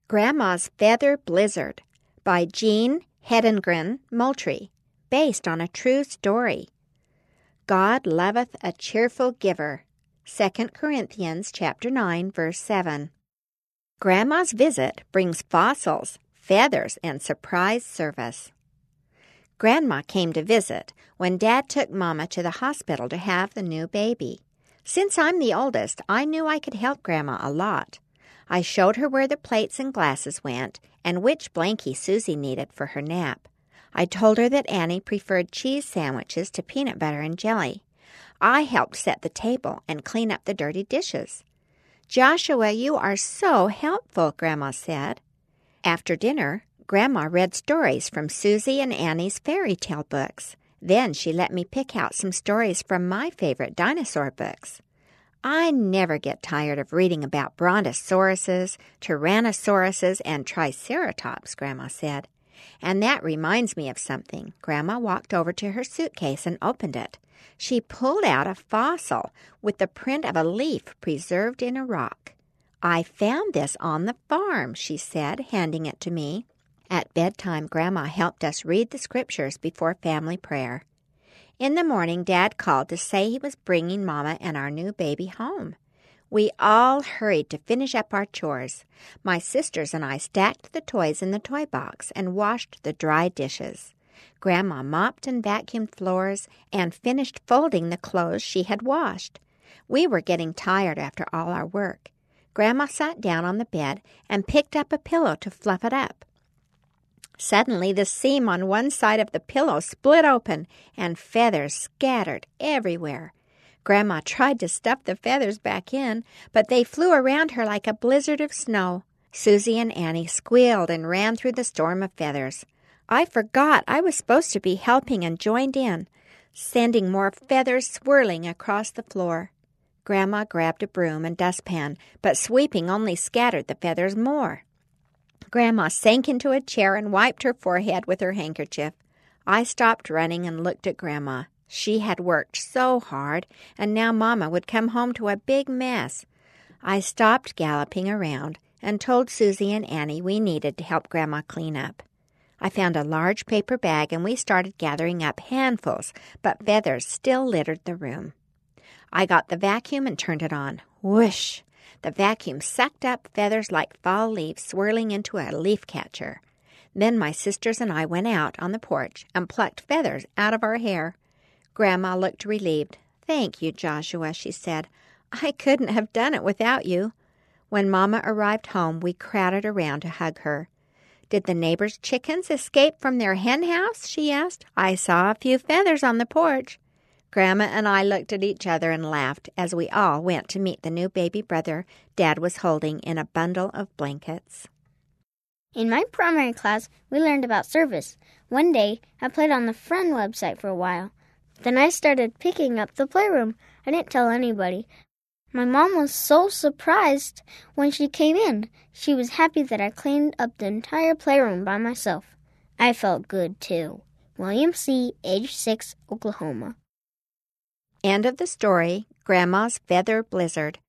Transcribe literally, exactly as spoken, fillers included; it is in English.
Grandma's Feather Blizzard by Jean Hedengren Moultrie, based on a true story. God loveth a cheerful giver. Second Corinthians chapter nine, verse seven. Grandma's visit brings fossils, feathers, and surprise service. Grandma came to visit when Dad took Mama to the hospital to have the new baby. Since I'm the oldest, I knew I could help Grandma a lot. I showed her where the plates and glasses went and which blankie Susie needed for her nap. I told her that Annie preferred cheese sandwiches to peanut butter and jelly. I helped set the table and clean up the dirty dishes. "Joshua, you are so helpful," Grandma said. After dinner, Grandma read stories from Susie and Annie's fairy tale books. Then she let me pick out some stories from my favorite dinosaur books. I never get tired of reading about brontosauruses, tyrannosauruses, and triceratops, Grandma said. And that reminds me of something. Grandma walked over to her suitcase and opened it. She pulled out a fossil with the print of a leaf preserved in a rock. "I found this on the farm," she said, handing it to me. At bedtime, Grandma helped us read the scriptures before family prayer. In the morning, Dad called to say he was bringing Mama and our new baby home. We all hurried to finish up our chores. My sisters and I stacked the toys in the toy box and washed the dry dishes. Grandma mopped and vacuumed floors and finished folding the clothes she had washed. We were getting tired after all our work. Grandma sat down on the bed and picked up a pillow to fluff it up. Suddenly, the seam on one side of the pillow split open, and feathers scattered everywhere. Grandma tried to stuff the feathers back in, but they flew around her like a blizzard of snow. Susie and Annie squealed and ran through the storm of feathers. I forgot I was supposed to be helping and joined in, sending more feathers swirling across the floor. Grandma grabbed a broom and dustpan, but sweeping only scattered the feathers more. Grandma sank into a chair and wiped her forehead with her handkerchief. I stopped running and looked at Grandma. She had worked so hard, and now Mama would come home to a big mess. I stopped galloping around and told Susie and Annie we needed to help Grandma clean up. I found a large paper bag, and we started gathering up handfuls, but feathers still littered the room. I got the vacuum and turned it on. Whoosh! The vacuum sucked up feathers like fall leaves swirling into a leaf catcher. Then my sisters and I went out on the porch and plucked feathers out of our hair. Grandma looked relieved. "Thank you, Joshua," she said. "I couldn't have done it without you." When Mama arrived home, we crowded around to hug her. "Did the neighbors' chickens escape from their hen house?" she asked. "I saw a few feathers on the porch." Grandma and I looked at each other and laughed as we all went to meet the new baby brother Dad was holding in a bundle of blankets. In my primary class, we learned about service. One day, I played on the Friend website for a while. Then I started picking up the playroom. I didn't tell anybody. My mom was so surprised when she came in. She was happy that I cleaned up the entire playroom by myself. I felt good, too. William C., age six, Oklahoma. End of the story, Grandma's Feather Blizzard.